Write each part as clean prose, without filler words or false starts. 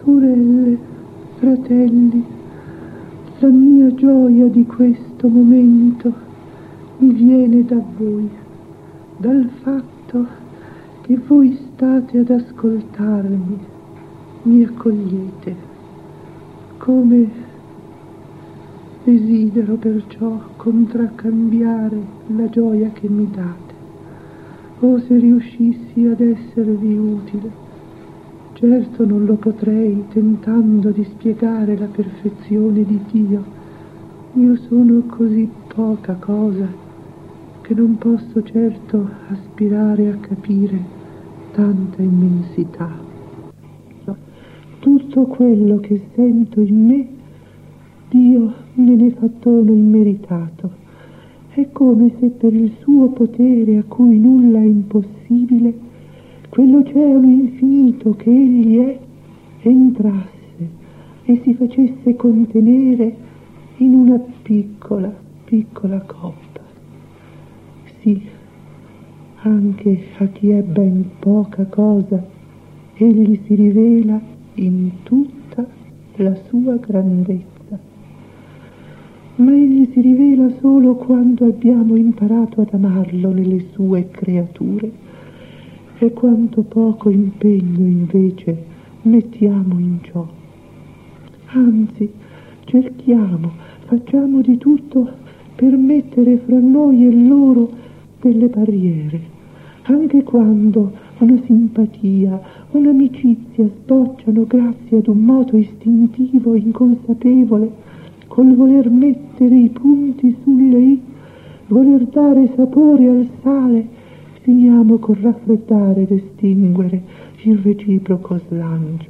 Sorelle, fratelli, la mia gioia di questo momento mi viene da voi, dal fatto che voi state ad ascoltarmi, mi accogliete. Come desidero perciò contraccambiare la gioia che mi date. Oh, se riuscissi ad esservi utile. Certo non lo potrei tentando di spiegare la perfezione di Dio. Io sono così poca cosa che non posso certo aspirare a capire tanta immensità. Tutto quello che sento in me, Dio me ne fa dono immeritato. È come se per il suo potere a cui nulla è impossibile, quell'oceano infinito che egli è, entrasse e si facesse contenere in una piccola, piccola coppa. Sì, anche a chi è ben poca cosa, egli si rivela in tutta la sua grandezza. Ma egli si rivela solo quando abbiamo imparato ad amarlo nelle sue creature. E quanto poco impegno invece mettiamo in ciò. Anzi, cerchiamo, facciamo di tutto per mettere fra noi e loro delle barriere. Anche quando una simpatia, un'amicizia sbocciano grazie ad un moto istintivo, inconsapevole, col voler mettere i punti sulle i, voler dare sapore al sale, finiamo col raffreddare ed estinguere il reciproco slancio.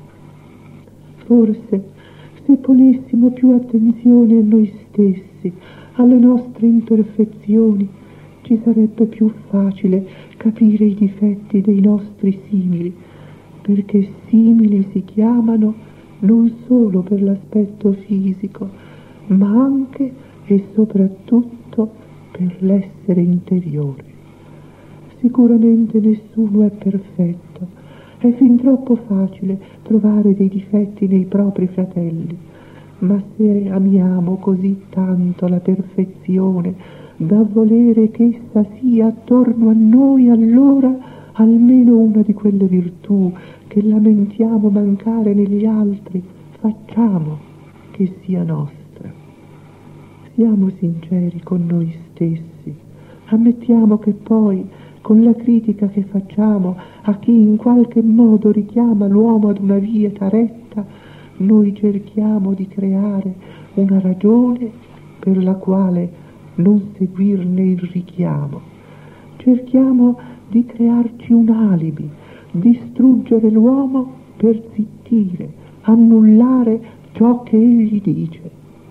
Forse, se ponessimo più attenzione a noi stessi, alle nostre imperfezioni, ci sarebbe più facile capire i difetti dei nostri simili, perché simili si chiamano non solo per l'aspetto fisico, ma anche e soprattutto per l'essere interiore. Sicuramente nessuno è perfetto, è fin troppo facile trovare dei difetti nei propri fratelli, ma se amiamo così tanto la perfezione da volere che essa sia attorno a noi, allora almeno una di quelle virtù che lamentiamo mancare negli altri, facciamo che sia nostra. Siamo sinceri con noi stessi, ammettiamo che poi con la critica che facciamo a chi in qualche modo richiama l'uomo ad una via retta, noi cerchiamo di creare una ragione per la quale non seguirne il richiamo. Cerchiamo di crearci un alibi, distruggere l'uomo per zittire, annullare ciò che egli dice.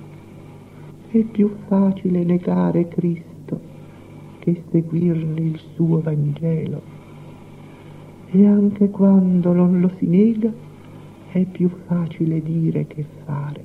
È più facile negare Cristo che seguirne il suo Vangelo, e anche quando non lo si nega è più facile dire che fare.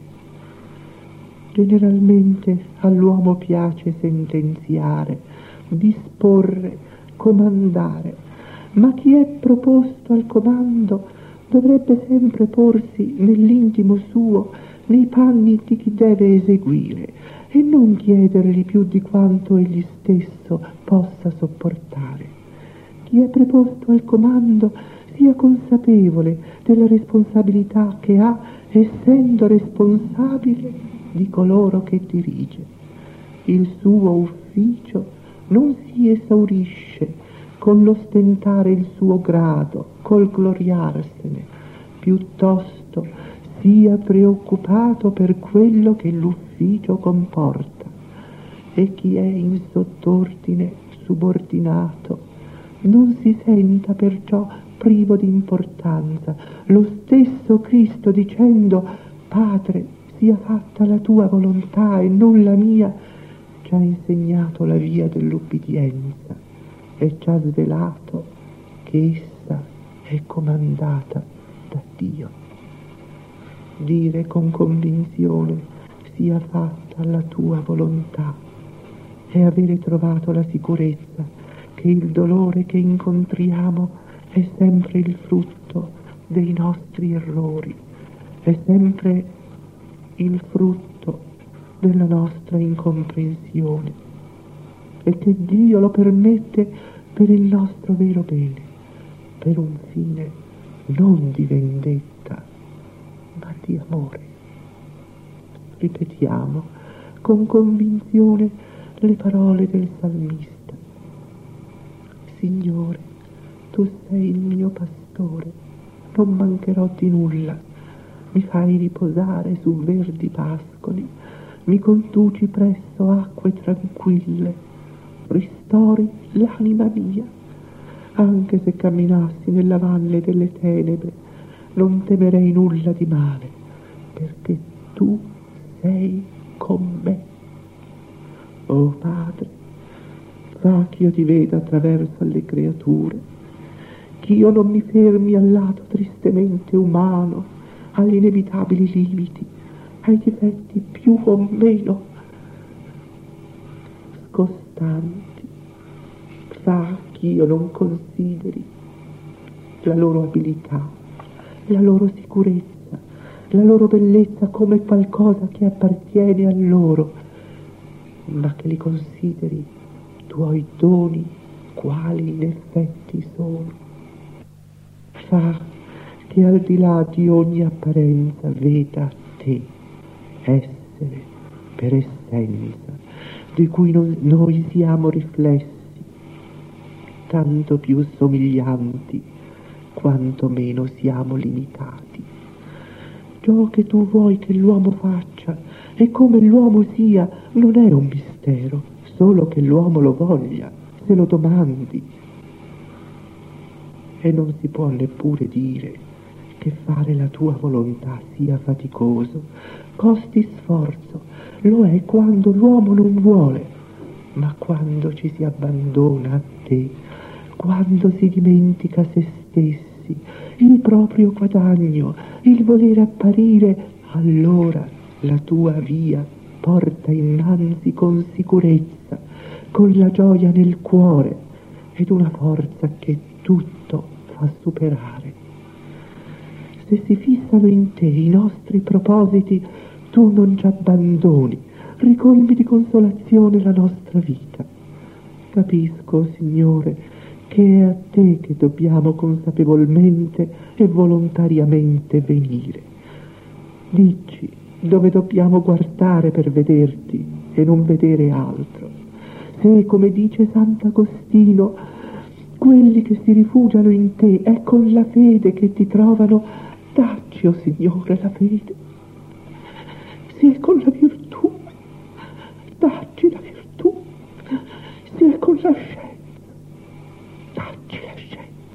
Generalmente all'uomo piace sentenziare, disporre, comandare, ma chi è proposto al comando dovrebbe sempre porsi nell'intimo suo nei panni di chi deve eseguire e non chiedergli più di quanto egli stesso possa sopportare. Chi è preposto al comando sia consapevole della responsabilità che ha, essendo responsabile di coloro che dirige. Il suo ufficio non si esaurisce con l'ostentare il suo grado, col gloriarsene, piuttosto sia preoccupato per quello che l'ufficio comporta, e chi è in sottordine, subordinato, non si senta perciò privo di importanza. Lo stesso Cristo, dicendo Padre, sia fatta la tua volontà e non la mia, ci ha insegnato la via dell'ubbidienza e ci ha svelato che essa è comandata da Dio. Dire con convinzione sia fatta la tua volontà è avere trovato la sicurezza che il dolore che incontriamo è sempre il frutto dei nostri errori è sempre il frutto della nostra incomprensione e che Dio lo permette per il nostro vero bene, per un fine non di vendetta, ma di amore. Ripetiamo con convinzione le parole del salmista: Signore, tu sei il mio pastore, non mancherò di nulla, mi fai riposare su verdi pascoli, mi conduci presso acque tranquille, ristori l'anima mia. Anche se camminassi nella valle delle tenebre, non temerei nulla di male, perché tu sei con me. Oh Padre, fa che io ti veda attraverso le creature, che io non mi fermi al lato tristemente umano, agli inevitabili limiti, ai difetti più o meno scostanti. Fa che io non consideri la loro abilità, la loro sicurezza, la loro bellezza come qualcosa che appartiene a loro, ma che li consideri tuoi doni quali in effetti sono. Fa che al di là di ogni apparenza veda te, essere per essenza, di cui noi siamo riflessi, tanto più somiglianti quanto meno siamo limitati. Ciò che tu vuoi che l'uomo faccia e come l'uomo sia non è un mistero, solo che l'uomo lo voglia, se lo domandi. E non si può neppure dire che fare la tua volontà sia faticoso, costi sforzo. Lo è quando l'uomo non vuole, ma quando ci si abbandona a te, quando si dimentica se stessi, il proprio guadagno, il voler apparire, allora la tua via porta innanzi con sicurezza, con la gioia nel cuore ed una forza che tutto fa superare. Se si fissano in te i nostri propositi, tu non ci abbandoni, ricolmi di consolazione la nostra vita. Capisco, Signore, che è a te che dobbiamo consapevolmente e volontariamente venire. Dici dove dobbiamo guardare per vederti e non vedere altro. Se, come dice Sant'Agostino, quelli che si rifugiano in te è con la fede che ti trovano, dacci, o Signore, la fede. Se è con la virtù, dacci la virtù. Se è con la scienza, dacci la scienza.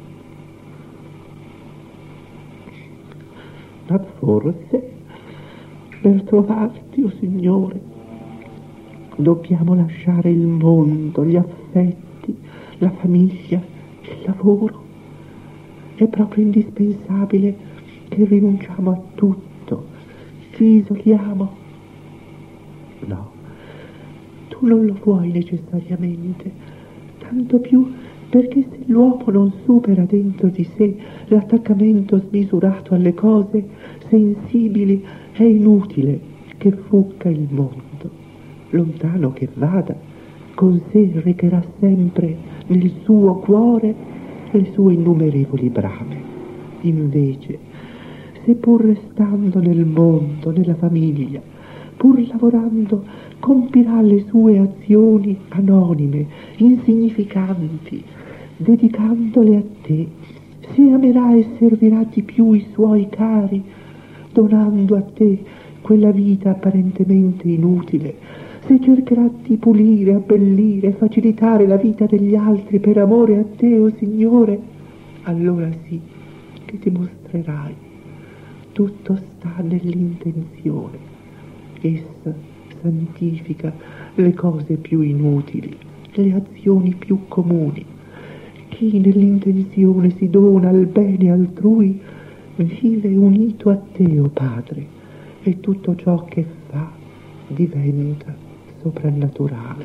Ma forse per trovarti, o Signore, dobbiamo lasciare il mondo, gli affetti, la famiglia, il lavoro. È proprio indispensabile che rinunciamo a tutto, ci isoliamo. No, tu non lo vuoi necessariamente, tanto più perché se l'uomo non supera dentro di sé l'attaccamento smisurato alle cose sensibili, è inutile che fugga il mondo. Lontano che vada, con sé recherà sempre nel suo cuore le sue innumerevoli brame. Invece, se pur restando nel mondo, nella famiglia, pur lavorando, compirà le sue azioni anonime, insignificanti, dedicandole a te, se amerà e servirà di più i suoi cari, donando a te quella vita apparentemente inutile, se cercherà di pulire, abbellire, facilitare la vita degli altri per amore a te, o Signore, allora sì che ti mostrerai. Tutto sta nell'intenzione. Essa santifica le cose più inutili, le azioni più comuni. Chi nell'intenzione si dona al bene altrui vive unito a te, o Padre, e tutto ciò che fa diventa soprannaturale.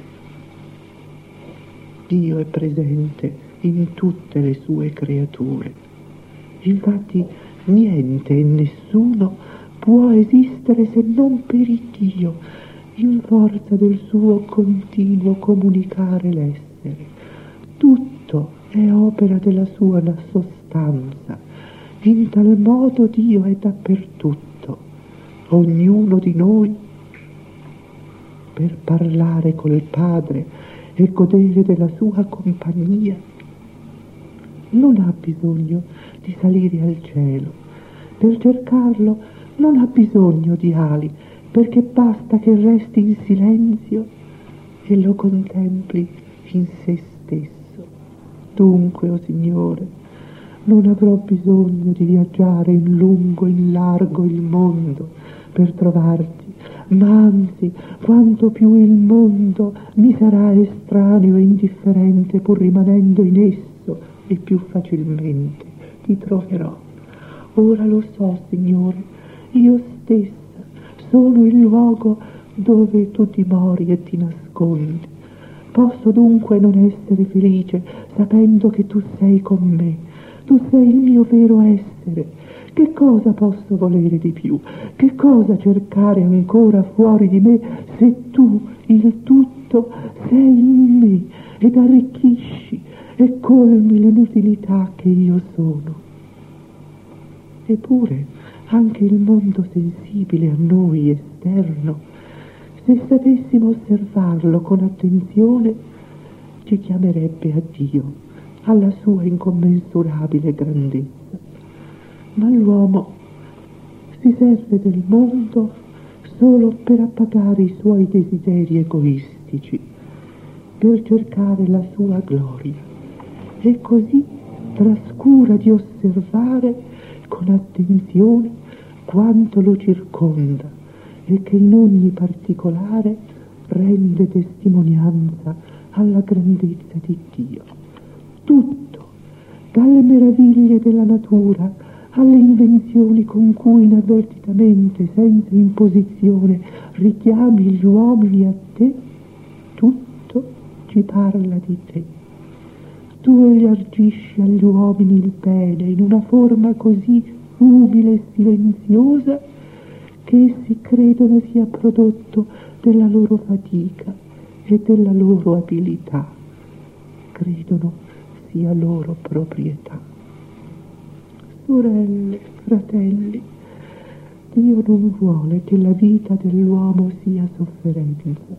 Dio è presente in tutte le sue creature. Infatti Niente e nessuno può esistere se non per Dio, in forza del suo continuo comunicare l'essere. Tutto è opera della sua sostanza. In tal modo Dio è dappertutto. Ognuno di noi, per parlare col Padre e godere della sua compagnia, non ha bisogno di salire al cielo. Per cercarlo non ha bisogno di ali, perché basta che resti in silenzio e lo contempli in se stesso. Dunque, o Signore, non avrò bisogno di viaggiare in lungo e in largo il mondo per trovarti, ma anzi, quanto più il mondo mi sarà estraneo e indifferente, pur rimanendo in esso, e più facilmente ti troverò. Ora lo so, Signore, io stessa sono il luogo dove tu dimori e ti nascondi. Posso dunque non essere felice sapendo che tu sei con me. Tu sei il mio vero essere. Che cosa posso volere di più? Che cosa cercare ancora fuori di me se tu, il tutto, sei in me ed arricchisci e colmi l'inutilità che io sono? Eppure anche il mondo sensibile a noi esterno, se sapessimo osservarlo con attenzione, ci chiamerebbe a Dio, alla sua incommensurabile grandezza. Ma l'uomo si serve del mondo solo per appagare i suoi desideri egoistici, per cercare la sua gloria, e così trascura di osservare con attenzione quanto lo circonda e che in ogni particolare rende testimonianza alla grandezza di Dio. Tutto, dalle meraviglie della natura alle invenzioni con cui inavvertitamente, senza imposizione, richiami gli uomini a te, tutto ci parla di te. Tu elargisci agli uomini il bene in una forma così umile e silenziosa che essi credono sia prodotto della loro fatica e della loro abilità, credono sia loro proprietà. Sorelle, fratelli, Dio non vuole che la vita dell'uomo sia sofferenza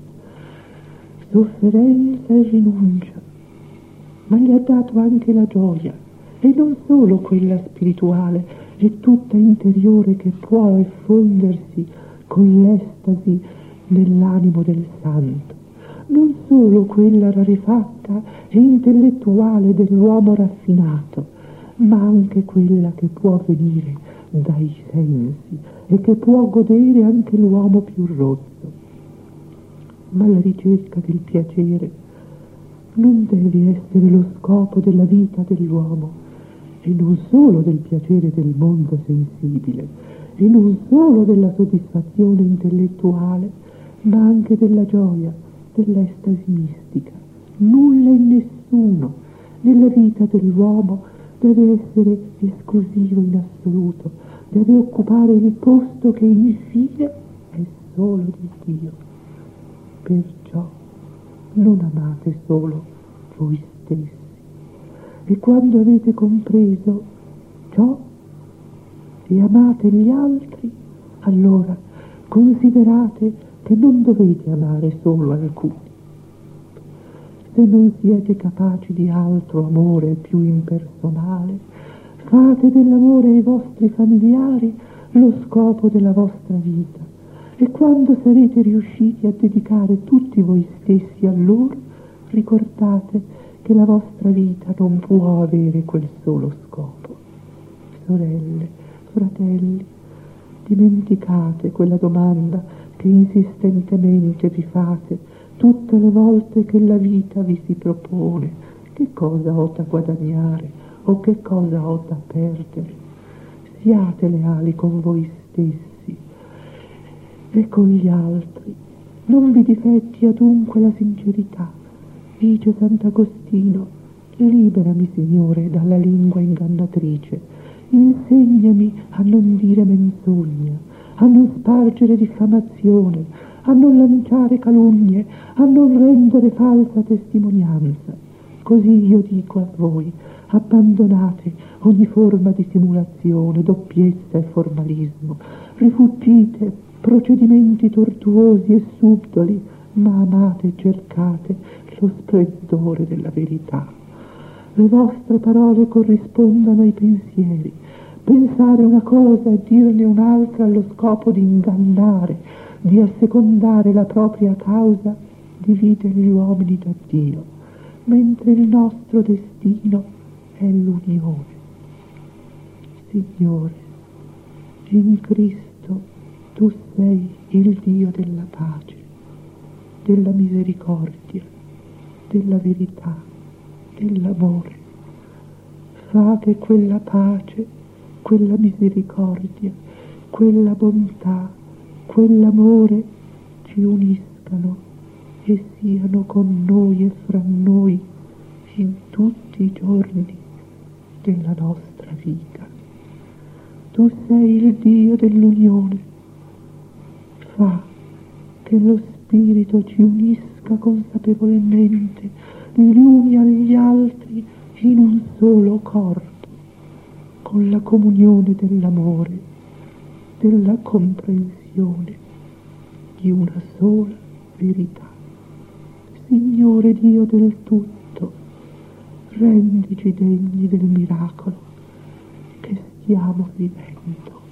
e rinuncia, ma gli ha dato anche la gioia, e non solo quella spirituale e tutta interiore che può effondersi con l'estasi nell'animo del santo, non solo quella rarefatta e intellettuale dell'uomo raffinato, ma anche quella che può venire dai sensi e che può godere anche l'uomo più rozzo. Ma la ricerca del piacere non deve essere lo scopo della vita dell'uomo, e non solo del piacere del mondo sensibile, e non solo della soddisfazione intellettuale, ma anche della gioia, dell'estasi mistica. Nulla e nessuno nella vita dell'uomo deve essere esclusivo in assoluto, deve occupare il posto che infine è solo di Dio. Perciò non amate solo voi stessi, e quando avete compreso ciò e amate gli altri, allora considerate che non dovete amare solo alcuni. Se non siete capaci di altro amore più impersonale, fate dell'amore ai vostri familiari lo scopo della vostra vita, e quando sarete riusciti a dedicare tutti voi stessi a loro, ricordate che la vostra vita non può avere quel solo scopo. Sorelle, fratelli, dimenticate quella domanda che insistentemente vi fate tutte le volte che la vita vi si propone: che cosa ho da guadagnare o che cosa ho da perdere? Siate leali con voi stessi e con gli altri. Non vi difetti adunque la sincerità. Dice Sant'Agostino: liberami, Signore, dalla lingua ingannatrice. Insegnami a non dire menzogna, a non spargere diffamazione, a non lanciare calunnie, a non rendere falsa testimonianza. Così io dico a voi, abbandonate ogni forma di simulazione, doppiezza e formalismo, rifuggite procedimenti tortuosi e subdoli, ma amate e cercate lo splendore della verità. Le vostre parole corrispondano ai pensieri. Pensare una cosa e dirne un'altra allo scopo di ingannare, di assecondare la propria causa, divide gli uomini da Dio, mentre il nostro destino è l'unione. Signore, in Cristo tu sei il Dio della pace, della misericordia, della verità, dell'amore. Fa che quella pace, quella misericordia, quella bontà, quell'amore ci uniscano e siano con noi e fra noi in tutti i giorni della nostra vita. Tu sei il Dio dell'unione. Fa che lo Spirito ci unisca consapevolmente gli uni agli altri in un solo corpo, con la comunione dell'amore, della comprensione di una sola verità. Signore Dio del tutto, rendici degni del miracolo che stiamo vivendo.